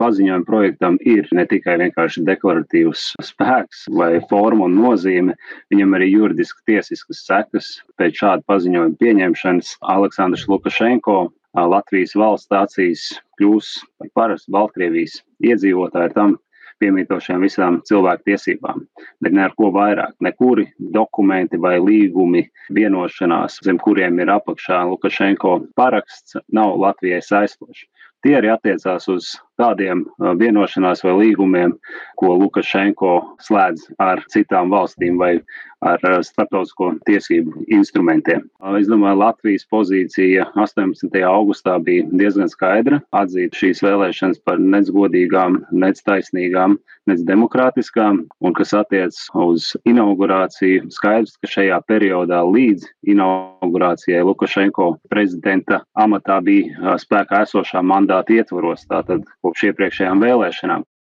paziņojuma projektam ir ne tikai vienkārši deklaratīvs spēks vai forma un nozīme, viņam arī juridiski tiesiskas sekas. Pēc šāda paziņojuma pieņemšanas Aleksandrs Lukašenko Latvijas valsts acīs kļūs par parastu Baltkrievijas iedzīvotāju tam piemītošiem visām cilvēku tiesībām, bet ne ar ko vairāk. Nekuri dokumenti vai līgumi, vienošanās, zem kuriem ir apakšā Lukašenko paraksts, nav Latvijai saistoši. Tie arī attiecās uz tādiem vienošanās vai līgumiem, ko Lukašenko slēdz ar citām valstīm vai ar starptautisko tiesību instrumentiem. Es domāju, Latvijas pozīcija 18. augustā bija diezgan skaidra, atzīt šīs vēlēšanas par nec godīgām, nec taisnīgām, nec demokrātiskām, un kas attiec uz inaugurāciju, skaidrs, ka šajā periodā līdz inaugurācijai Lukašenko prezidenta amatā bija spēkā esošā mandāta ietvaros, tātad kopš iepriekšējām vēlēšanām.